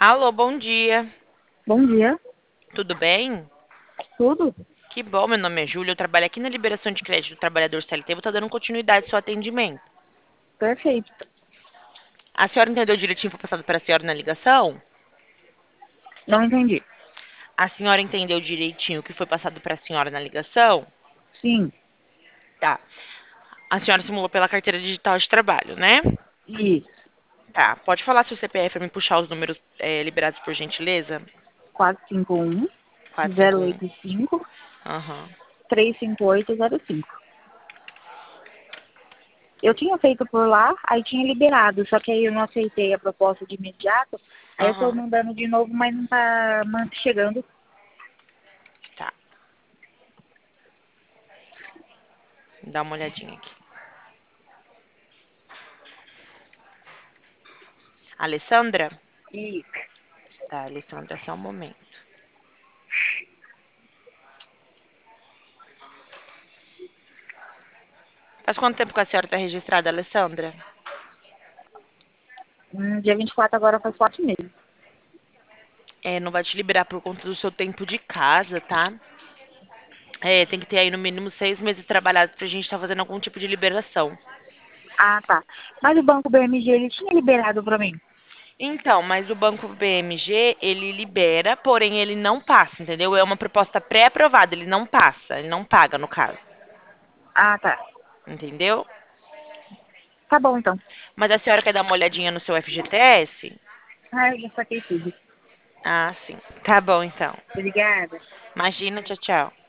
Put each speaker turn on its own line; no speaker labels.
Alô, bom dia.
Bom dia.
Tudo bem?
Tudo?
Que bom, meu nome é Júlia. Eu trabalho aqui na liberação de crédito do trabalhador CLT. Vou estar dando continuidade ao seu atendimento.
Perfeito.
A senhora entendeu direitinho o que foi passado para a senhora na ligação?
Não entendi.
A senhora entendeu direitinho o que foi passado para a senhora na ligação?
Sim.
Tá. A senhora simulou pela carteira digital de trabalho, né?
Isso.
Tá. Pode falar seu CPF para me puxar os números liberados, por gentileza?
451
451.
085
Aham.
35805. Eu tinha feito por lá, aí tinha liberado, só que aí eu não aceitei a proposta de imediato. Aí eu tô
Aham.
mandando de novo, mas não tá chegando.
Tá. Dá uma olhadinha aqui. Alessandra?
Isso.
Tá, Alessandra, só um momento. Faz quanto tempo que a senhora está registrada, Alessandra?
Dia 24 agora faz 4 meses.
Não vai te liberar por conta do seu tempo de casa, tá? Tem que ter aí no mínimo 6 meses trabalhados pra gente estar fazendo algum tipo de liberação.
Ah, tá. Mas o Banco BMG, ele tinha liberado pra mim.
Então, mas o Banco BMG, ele libera, porém ele não passa, entendeu? É uma proposta pré-aprovada, ele não passa, ele não paga, no caso.
Ah, tá.
Entendeu?
Tá bom, então.
Mas a senhora quer dar uma olhadinha no seu FGTS?
Ah, eu já saquei tudo.
Ah, sim. Tá bom, então.
Obrigada.
Imagina, tchau, tchau.